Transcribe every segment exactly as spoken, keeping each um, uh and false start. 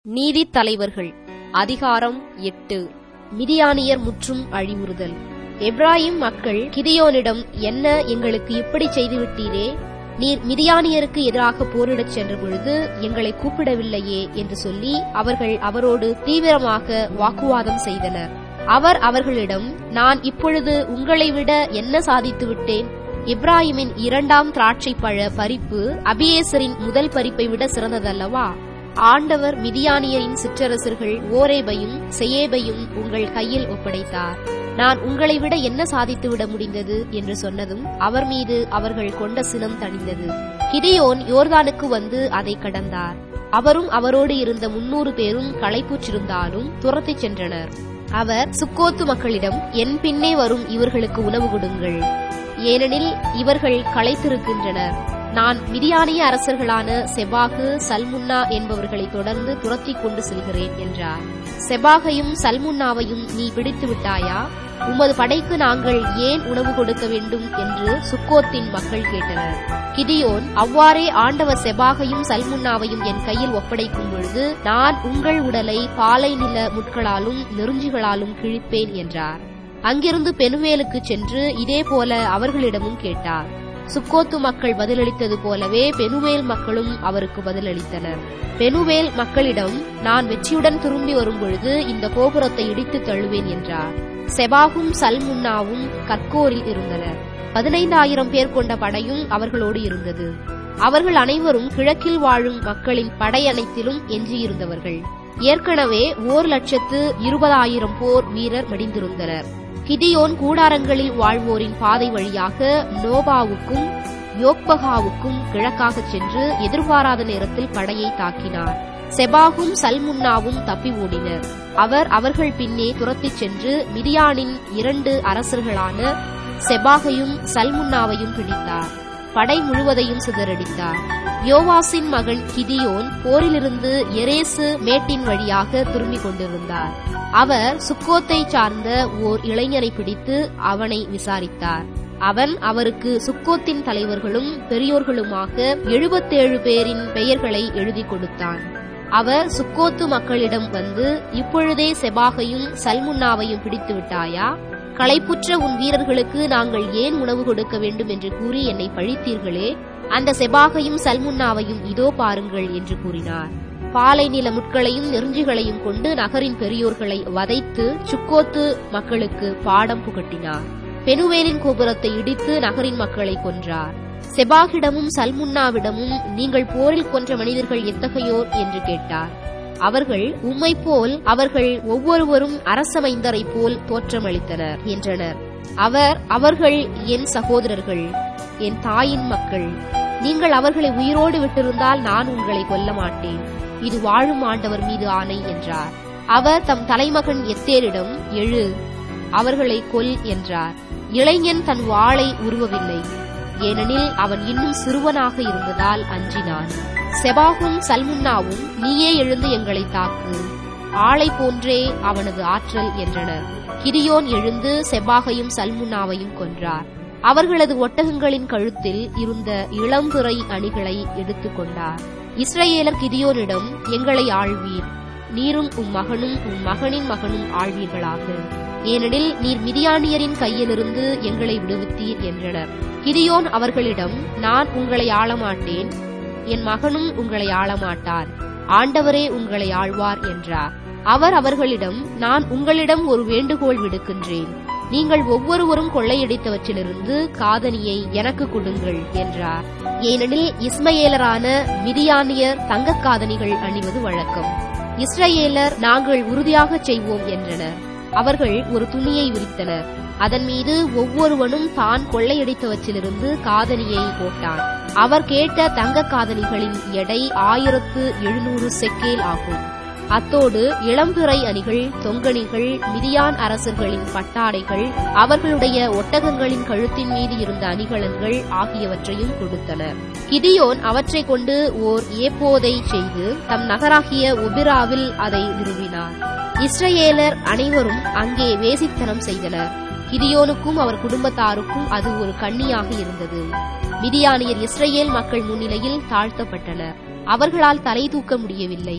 நீதித் தலைவர்கள் அதிகாரம் எட்டு. மிதியானியர் முற்றும் அழிவுறுதல். எப்ராயிம் மக்கள் கிதியோனிடம், என்ன எங்களுக்கு இப்படி செய்துவிட்டீரே? நீர் மிதியானியருக்கு எதிராக போரிடச் சென்ற பொழுது எங்களை கூப்பிடவில்லையே என்று சொல்லி அவர்கள் அவரோடு தீவிரமாக வாக்குவாதம் செய்தனர். அவர் அவர்களிடம், நான் இப்பொழுது உங்களை விட என்ன சாதித்து விட்டேன்? எப்ராயிமின் இரண்டாம் திராட்சை பழ பறிப்பு அபியேசரின் முதல் பறிப்பை விட சிறந்ததல்லவா? ஆண்டவர் மிதியானியரின் சிற்றரசர்கள் ஓரேபையும் செயேபையும் உங்கள் கையில் ஒப்படைத்தார். நான் உங்களை விட என்ன சாதித்துவிட முடிந்தது என்று சொன்னதும் அவர் மீது அவர்கள் கொண்ட சினம் தணிந்தது. கிதியோன் யோர்தானுக்கு வந்து அதை கடந்தார். அவரும் அவரோடு இருந்த முன்னூறு பேரும் களைப்புற்றிருந்தாலும் துரத்திச் சென்றனர். அவர் சுக்கோத்து மக்களிடம், என் பின்னே வரும் இவர்களுக்கு உணவு கொடுங்கள், ஏனெனில் இவர்கள் களைத்திருக்கின்றனர். நான் மிதியானிய அரசர்களான செபாகு சல்முன்னா என்பவர்களை தொடர்ந்து துரத்திக் கொண்டு செல்கிறேன் என்றார். செபாகையும் சல்முன்னாவையும் நீ பிடித்து விட்டாயா? உமது படைக்கு நாங்கள் ஏன் உணவு கொடுக்க வேண்டும் என்று சுக்கோத்தின் மக்கள் கேட்டனர். கிதியோன், அவ்வாறே ஆண்டவர் செபாகையும் சல்முன்னாவையும் என் கையில் ஒப்படைக்கும் பொழுது நான் உங்கள் உடலை பாலை நில முட்களாலும் நெருஞ்சிகளாலும் கிழிப்பேன் என்றார். அங்கிருந்து பெனுவேலுக்கு சென்று இதேபோல அவர்களிடமும் கேட்டார். சுக்கோத்து மக்கள் பதிலளித்தது போலவே பெனுவேல் மக்களும் அவருக்கு பதிலளித்தனர். பெனுவேல் மக்களிடம், நான் வெற்றியுடன் திரும்பி வரும்பொழுது இந்த கோபுரத்தை இடித்து தள்ளுவேன் என்றார். செபாகும் சல்முன்னாவும் கர்கோரில் இருந்தனர். பதினைந்தாயிரம் பேர் கொண்ட படையும் அவர்களோடு இருந்தது. அவர்கள் அனைவரும் கிழக்கில் வாழும் மக்களின் படையனைத்திலும் எஞ்சியிருந்தவர்கள். ஏற்கனவே ஓர் லட்சத்து இருபதாயிரம் போர் வீரர் மடிந்திருந்தனர். கிதியோன் கூடாரங்களில் வாழ்வோரின் பாதை வழியாக நோபாவுக்கும் யோக்பகாவுக்கும் கிழக்காகச் சென்று எதிர்பாராத நேரத்தில் படையை தாக்கினார். செபாகும் சல்முன்னாவும் தப்பி ஓடினர். அவர் அவர்கள் பின்னே துரத்திச் சென்று மிதியானின் இரண்டு அரசர்களான செபாகையும் சல்முன்னாவையும் பிடித்தார். படை முழுவதையும் சிதறடித்தார். யோவாசின் மகன் கிதியோன் போரிலிருந்து எரேசு மேட்டின் வழியாக திரும்பிக் கொண்டிருந்தார். அவர் சுக்கோத்தை சார்ந்த ஓர் இளைஞரை பிடித்து அவனை விசாரித்தார். அவன் அவருக்கு சுக்கோத்தின் தலைவர்களும் பெரியோர்களுமாக எழுபத்தேழு பேரின் பெயர்களை எழுதி கொடுத்தான். அவர் சுக்கோத்து மக்களிடம் வந்து, இப்பொழுதே செபாகையும் சல்முன்னாவையும் பிடித்து விட்டாயா? களைப்புற்ற உன் வீரர்களுக்கு நாங்கள் ஏன் உணவு கொடுக்க வேண்டும் என்று கூறி என்னை பழித்தீர்களே? அந்த செபாகையும் சல்முன்னாவையும் இதோ பாருங்கள் என்று கூறினார். பாலை நில முட்களையும் நெருஞ்சிகளையும் கொண்டு நகரின் பெரியோர்களை வதைத்து சுக்கோத்து மக்களுக்கு பாடம் புகட்டினார். பெனுவேலின் கோபுரத்தை இடித்து நகரின் மக்களை கொன்றார். செபாகிடமும் சல்முன்னாவிடமும், நீங்கள் போரில் கொன்ற மனிதர்கள் எத்தகையோர் என்று கேட்டார். அவர்கள், உம்மை போல் அவர்கள் ஒவ்வொருவரும் அரசமைந்தரை போல் தோற்றமளித்தனர் என்றனர். அவர், அவர்கள் என் சகோதரர்கள், என் தாயின் மக்கள். நீங்கள் அவர்களை உயிரோடு விட்டிருந்தால் நான் உங்களை கொல்ல மாட்டேன். இது வாழும் ஆண்டவர் மீது ஆணை என்றார். அவர் தம் தலைமகன் எத்தேரிடம், எழு, அவர்களை கொல் என்றார். இளைஞன் தன் வாளை உருவவில்லை, ஏனெனில் அவன் இன்னும் சிறுவனாக இருந்ததால் அஞ்சினான். செபாகும் சல்முன்னாவும், நீயே எழுந்து எங்களை தாக்கு, ஆளை போன்றே அவனது ஆற்றல் என்றனர். கிதியோன் எழுந்து செபாகையும் சல்முன்னாவையும் கொன்றார். அவர்களது ஒட்டகங்களின் கழுத்தில் இருந்த இளம்பிறை அணிகளை எடுத்துக் கொண்டார். இஸ்ரவேலர் கிதியோனிடம், எங்களை ஆள்வீர், நீரும் உம் மகனும் உம் மகனின் மகனும் ஆள்வீர்களாக, ஏனெனில் நீர் மிதியானியரின் கையிலிருந்து எங்களை விடுவித்தீர் என்றனர். கிதியோன் அவர்களிடம், நான் உங்களை ஆளமாட்டேன், என் மகனும் உங்களை ஆளமாட்டார், ஆண்டவரே உங்களை ஆழ்வார் என்றார். அவர் அவர்களிடம், நான் உங்களிடம் ஒரு வேண்டுகோள் விடுக்கின்றேன், நீங்கள் ஒவ்வொருவரும் கொள்ளையடித்தவற்றிலிருந்து காதணியை எனக்கு கொடுங்கள் என்றார். ஏனெனில் இஸ்மயேலரான மிதியானியர் தங்கக் காதணிகள் அணிவது வழக்கம். இஸ்ரவேலர், நாங்கள் உறுதியாக செய்வோம் என்றனர். அவர்கள் ஒரு துணியை விரித்தனர். அதன் மீது ஒவ்வொருவனும் தான் கொள்ளையடித்தவற்றிலிருந்து காதணியை போட்டான். அவர் கேட்ட தங்கக் காதணிகளின் எடை ஆயிரத்து எழுநூறு செக்கேல் ஆகும். அத்தோடு இளம்பிறை அணிகள், தொங்கணிகள், மிதியான் அரசர்களின் பட்டாடைகள், அவர்களுடைய ஒட்டகங்களின் கழுத்தின் மீது இருந்த அணிகலன்கள் ஆகியவற்றையும் கொடுத்தனர். கிதியோன் அவற்றை கொண்டு ஓர் ஏப்போதை செய்து தம் நகராகிய ஒபிராவில் அதை நிறுவினார். இஸ்ரவேலர் அனைவரும் அங்கே வேசித்தனம் செய்தனர். கிதியோனுக்கும் அவர் குடும்பத்தாருக்கும் அது ஒரு கண்ணியாக இருந்தது. மிதியானியர் இஸ்ரவேல் மக்கள் முன்னிலையில் தாழ்த்தப்பட்டனர். அவர்களால் தலை தூக்க முடியவில்லை.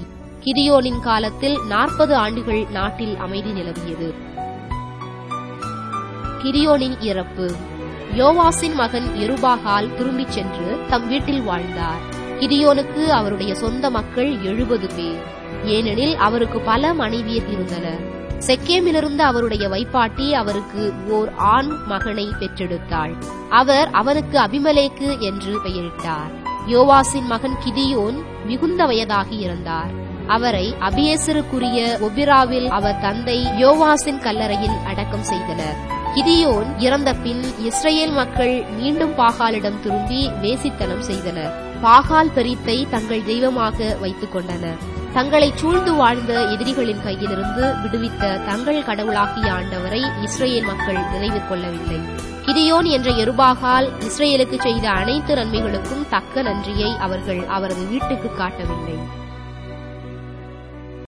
கிதியோனின் காலத்தில் நாற்பது ஆண்டுகள் நாட்டில் அமைதி நிலவியது. கிதியோனின் இறப்பு. யோவாசின் மகன் யெருபாகால் திரும்பிச் சென்று தம் வீட்டில் வாழ்ந்தார். கிதியோனுக்கு அவருடைய சொந்த மக்கள் எழுபது பேர். ஏனெனில் அவருக்கு பல மனைவியர் இருந்தனர். செக்கேமிலிருந்த அவருடைய வைப்பாட்டி அவருக்கு ஓர் ஆண் மகனை பெற்றெடுத்தாள். அவர் அவனுக்கு அபிமெலேக்கு என்று பெயரிட்டார். யோவாசின் மகன் கிதியோன் மிகுந்த வயதாகி இறந்தார். அவரை அபியேசருக்குரிய ஒபிராவில் அவர் தந்தை யோவாசின் கல்லறையில் அடக்கம் செய்தனர். கிதியோன் இறந்த பின் இஸ்ரேல் மக்கள் மீண்டும் பாகாலிடம் திரும்பி வேசித்தனம் செய்தனர். பாகால் பெரித்தை தங்கள் தெய்வமாக வைத்துக் கொண்டனர். தங்களை சூழ்ந்து வாழ்ந்த எதிரிகளின் கையிலிருந்து விடுவித்த தங்கள் கடவுளாகிய ஆண்டவரை இஸ்ரேல் மக்கள் நினைவு கொள்ளவில்லை. கிதியோன் என்ற யெருபாகால் இஸ்ரேலுக்கு செய்த அனைத்து நன்மைகளுக்கும் தக்க நன்றியை அவர்கள் அவரது வீட்டுக்கு காட்டவில்லை.